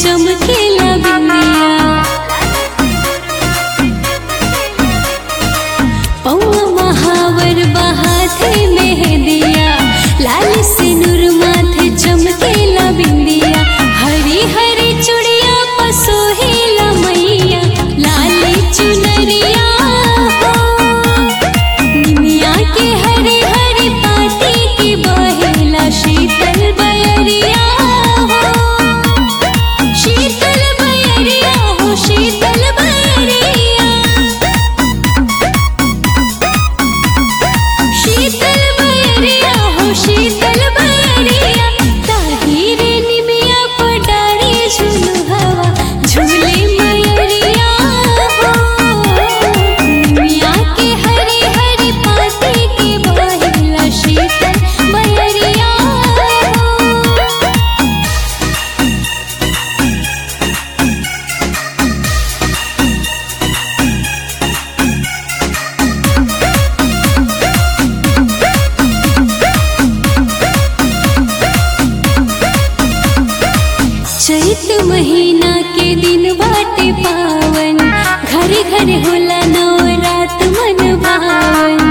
चमकेला बिंदिया। पौआ महावर बहाथे मेहंदिया, लाल सिनुर माथे चमकेला बिंदिया। हरी हरी चूड़िया पसोहेला मैया, लाल चुनरिया हो। निमिया के हरे हरे पाती की बहेला शीतल बयरिया हो। शीतल बयरिया हो, शीतल बयरिया। शीतल बयरिया हो, शीतल बयरिया। ताहिरे निमिया पडारी झुलु हवा, झूले मयरिया हो। निमिया के हरी हरी पाती की बहेला शीतल बयरिया हो। चैत महीना के दिन बाटे पावन, घरे घरे होला नवरात मन भावन।